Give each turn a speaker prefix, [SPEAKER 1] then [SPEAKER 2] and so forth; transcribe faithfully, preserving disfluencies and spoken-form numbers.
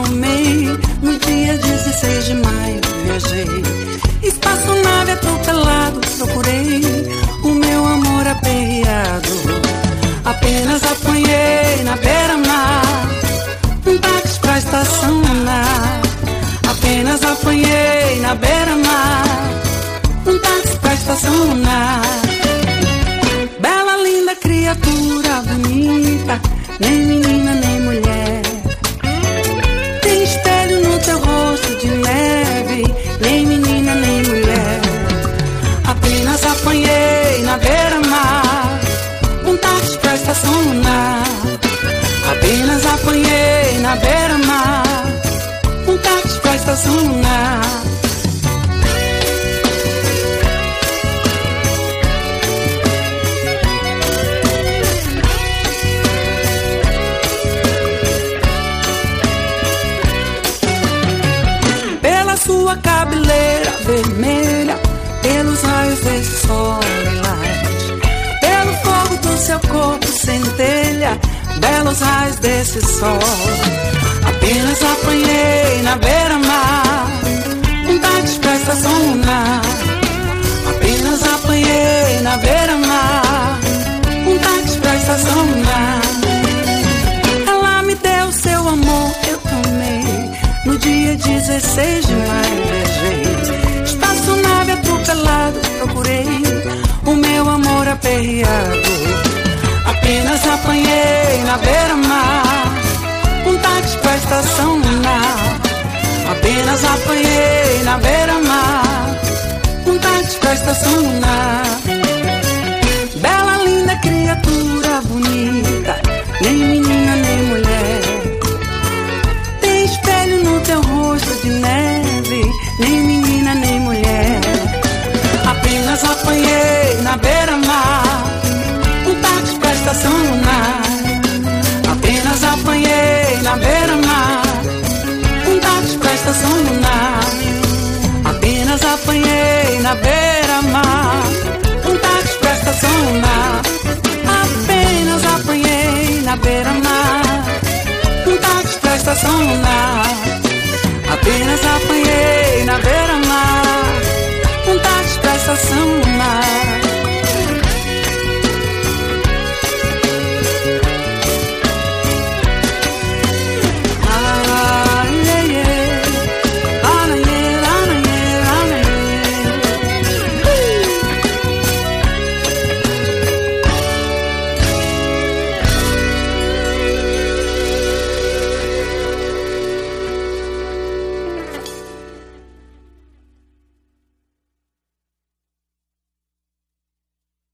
[SPEAKER 1] tomei. No dia dezesseis de maio viajei. Espaçonave atropelado, procurei o meu amor aperreado. Apenas apanhei na beira-mar um táxi pra estacionar. Apenas apanhei na beira-mar um táxi pra estacionar. Bela, linda criatura bonita, nem menina nem mulher. Tem espelho no teu rosto de neve, nem menina nem mulher. Apenas apanhei na beira-mar um táxi pra estacionar. Apenas apanhei na beira-mar um táxi pra estacionar. Pela sua cabeleira vermelha, pelos raios desse sol relax, pelo fogo do seu corpo centelha, belos raios desse sol. Apenas apanhei na beira-mar um táxi pra estacionar. Apenas apanhei na beira-mar um táxi pra estacionar. Ela me deu seu amor, eu tomei. No dia dezesseis de maio viajei. Espaçonave atropelado, procurei o meu amor aperreado. Apenas apanhei na beira-mar um táxi pra estacionar. Apenas apanhei na beira-mar um táxi pra estacionar. Bela, linda criatura bonita, nem menina nem mulher.